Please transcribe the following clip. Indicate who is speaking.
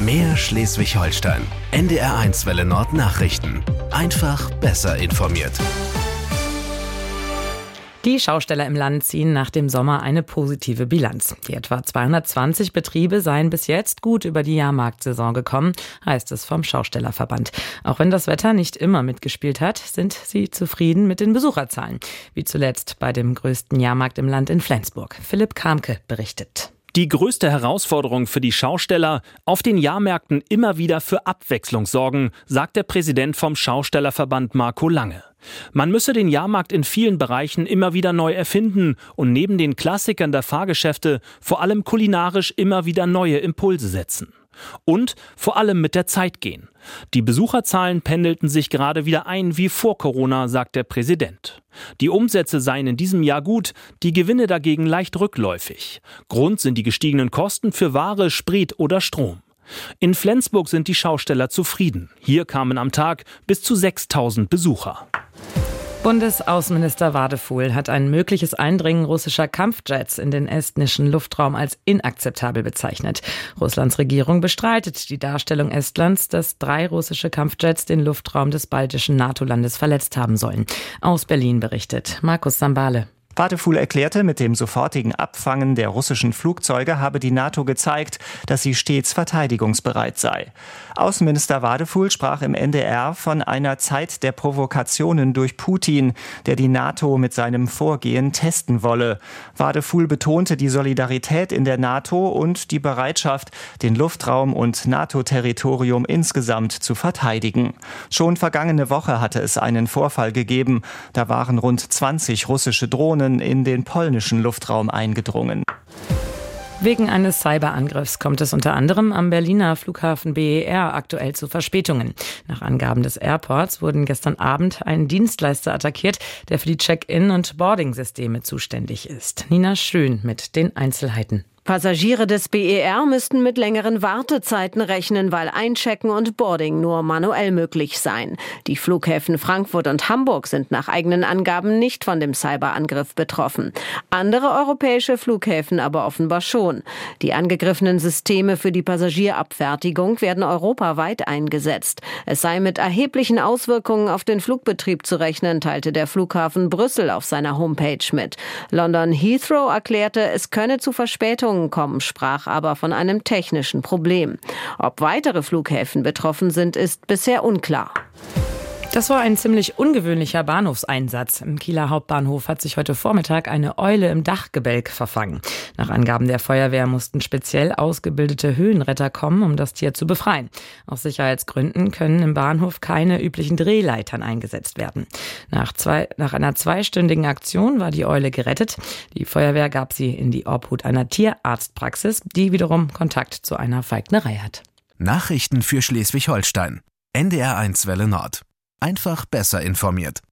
Speaker 1: Mehr Schleswig-Holstein. NDR1 Welle Nord Nachrichten. Einfach besser informiert.
Speaker 2: Die Schausteller im Land ziehen nach dem Sommer eine positive Bilanz. Die etwa 220 Betriebe seien bis jetzt gut über die Jahrmarktsaison gekommen, heißt es vom Schaustellerverband. Auch wenn das Wetter nicht immer mitgespielt hat, sind sie zufrieden mit den Besucherzahlen. Wie zuletzt bei dem größten Jahrmarkt im Land in Flensburg. Philipp Kramke berichtet.
Speaker 3: Die größte Herausforderung für die Schausteller: auf den Jahrmärkten immer wieder für Abwechslung sorgen, sagt der Präsident vom Schaustellerverband Marco Lange. Man müsse den Jahrmarkt in vielen Bereichen immer wieder neu erfinden und neben den Klassikern der Fahrgeschäfte vor allem kulinarisch immer wieder neue Impulse setzen. Und vor allem mit der Zeit gehen. Die Besucherzahlen pendelten sich gerade wieder ein wie vor Corona, sagt der Präsident. Die Umsätze seien in diesem Jahr gut, die Gewinne dagegen leicht rückläufig. Grund sind die gestiegenen Kosten für Ware, Sprit oder Strom. In Flensburg sind die Schausteller zufrieden. Hier kamen am Tag bis zu 6.000 Besucher.
Speaker 2: Bundesaußenminister Wadefuhl hat ein mögliches Eindringen russischer Kampfjets in den estnischen Luftraum als inakzeptabel bezeichnet. Russlands Regierung bestreitet die Darstellung Estlands, dass 3 russische Kampfjets den Luftraum des baltischen NATO-Landes verletzt haben sollen. Aus Berlin berichtet Markus Sambale.
Speaker 4: Wadefuhl erklärte, mit dem sofortigen Abfangen der russischen Flugzeuge habe die NATO gezeigt, dass sie stets verteidigungsbereit sei. Außenminister Wadefuhl sprach im NDR von einer Zeit der Provokationen durch Putin, der die NATO mit seinem Vorgehen testen wolle. Wadefuhl betonte die Solidarität in der NATO und die Bereitschaft, den Luftraum und NATO-Territorium insgesamt zu verteidigen. Schon vergangene Woche hatte es einen Vorfall gegeben. Da waren rund 20 russische Drohnen in den polnischen Luftraum eingedrungen.
Speaker 2: Wegen eines Cyberangriffs kommt es unter anderem am Berliner Flughafen BER aktuell zu Verspätungen. Nach Angaben des Airports wurden gestern Abend ein Dienstleister attackiert, der für die Check-in- und Boarding-Systeme zuständig ist. Nina Schön mit den Einzelheiten.
Speaker 5: Passagiere des BER müssten mit längeren Wartezeiten rechnen, weil Einchecken und Boarding nur manuell möglich seien. Die Flughäfen Frankfurt und Hamburg sind nach eigenen Angaben nicht von dem Cyberangriff betroffen. Andere europäische Flughäfen aber offenbar schon. Die angegriffenen Systeme für die Passagierabfertigung werden europaweit eingesetzt. Es sei mit erheblichen Auswirkungen auf den Flugbetrieb zu rechnen, teilte der Flughafen Brüssel auf seiner Homepage mit. London Heathrow erklärte, es könne zu Verspätungen kommen, sprach aber von einem technischen Problem. Ob weitere Flughäfen betroffen sind, ist bisher unklar.
Speaker 2: Das war ein ziemlich ungewöhnlicher Bahnhofseinsatz. Im Kieler Hauptbahnhof hat sich heute Vormittag eine Eule im Dachgebälk verfangen. Nach Angaben der Feuerwehr mussten speziell ausgebildete Höhenretter kommen, um das Tier zu befreien. Aus Sicherheitsgründen können im Bahnhof keine üblichen Drehleitern eingesetzt werden. Nach einer 2-stündigen Aktion war die Eule gerettet. Die Feuerwehr gab sie in die Obhut einer Tierarztpraxis, die wiederum Kontakt zu einer Falknerei hat.
Speaker 1: Nachrichten für Schleswig-Holstein. NDR1 Welle Nord. Einfach besser informiert.